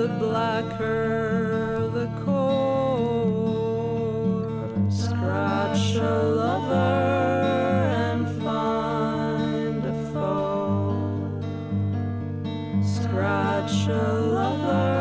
blacker the core. Scratch a lover and find a foe. Scratch a lover